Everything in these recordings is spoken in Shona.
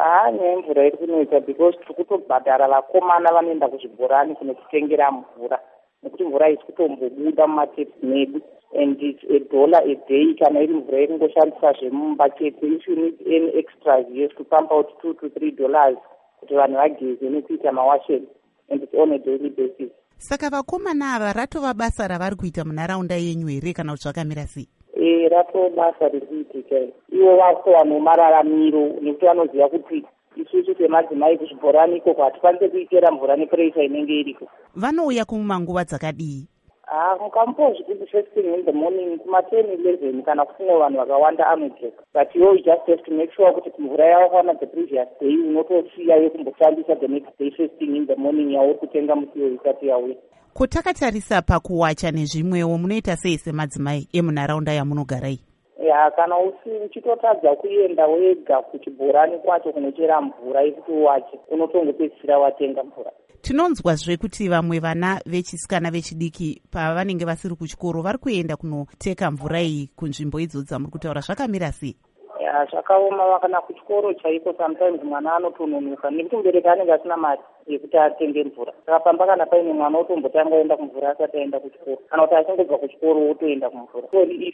Nemvura iri kunoita because tiri kutobhadhara vakomana vanoenda kuzvibhorani kunotitengera mvura nekuti mvura isi kutombobuda mumatepi medu and it's $1 a day kana iri mvura iringoshandisa zvemumba chete. If you need any extras you have to pump out $2 to $3 kuti vanhu vageze nekuita mawasheni and it's on a daily basis. Saka vakomana ava ratova basa ravari kuita munharaunda yenyu here kana kuti zvakamira sei? Ratova basa riri kuitika. Ivo vakuwana mararamiro nekuti vanoziva kuti isusu semadzimai kuzvibhorani ikoko hatikwanise kuikera mvura nepuresha inenge iriko. Vanouya kumanguva dzakadii? Mukamupozvi kuti first thing in the morning kuma 10-11 kana kufunga vanhu vakawanda anodzeka. But you just have to make sure kuti mvura yawakwana the previous day unotosiya yekumboshandisa the next day first thing in the morning yauri kutenga musiwo isati yauya. Kutakatarisa pakuwacha nezvimwewo munoita sei semadzimai emunharaunda yamunogarai? Kana uchitotadza kuenda wega kuchibhorani kwacho kunochera mvura yekuti uwache unotongopedzisira watenga mvura. Tinonzwazve kuti vamwe vana vechisikana vechidiki pavanenge vasiri kuchikoro vari kuenda kunoteka mvura iyi kunzvimbo idzo dzamuri kutaura, zvakamira sei? Zvakaoma. Kana kuchikoro chaiko sometimes mwana anotononoka nekuti mubereki anenge asina mari yekuti atenge mvura. Saka pamba kana paine mwana otombotanga oenda kumvura asati aenda kuchikoro, kana kuti achingobva kuchikoro otoenda kumvura.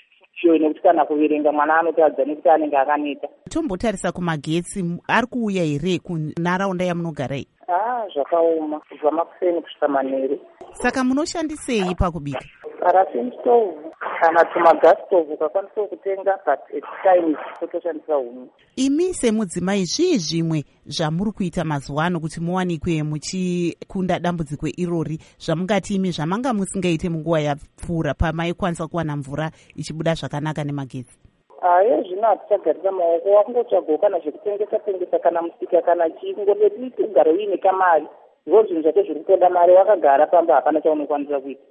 Iyo nekuti kana kuverenga mwana anotadza nekuti anenge akaneta. Tombotarisa kumagetsi, ari kuuya here kunharaunda yamunogarai? Zvakaoma kubva makuseni kusvika manheru. Saka munoshandisei pakubika? Parafini stove kana tumagasi stove kakwanisa kutenga, but at times totoshandisa huni. Imi semudzimai zvii zvimwe zvamuri kuita mazuva ano kuti muwanikwe muchikunda dambudziko irori, zvamungati imi zvamanga musingaite munguva yapfuura pamaikwanisa kuwana mvura ichibuda zvakanaka nemagetsi? Zvino hatichagarisa maoko, wakungotsvagawo kana zvekutengesa kana musika kana chingondeti ugare uine kamari. Ndizvo zvinhu zvake zviri kutoda mari, wakagara pamba hapana chaunokwanisa kuita.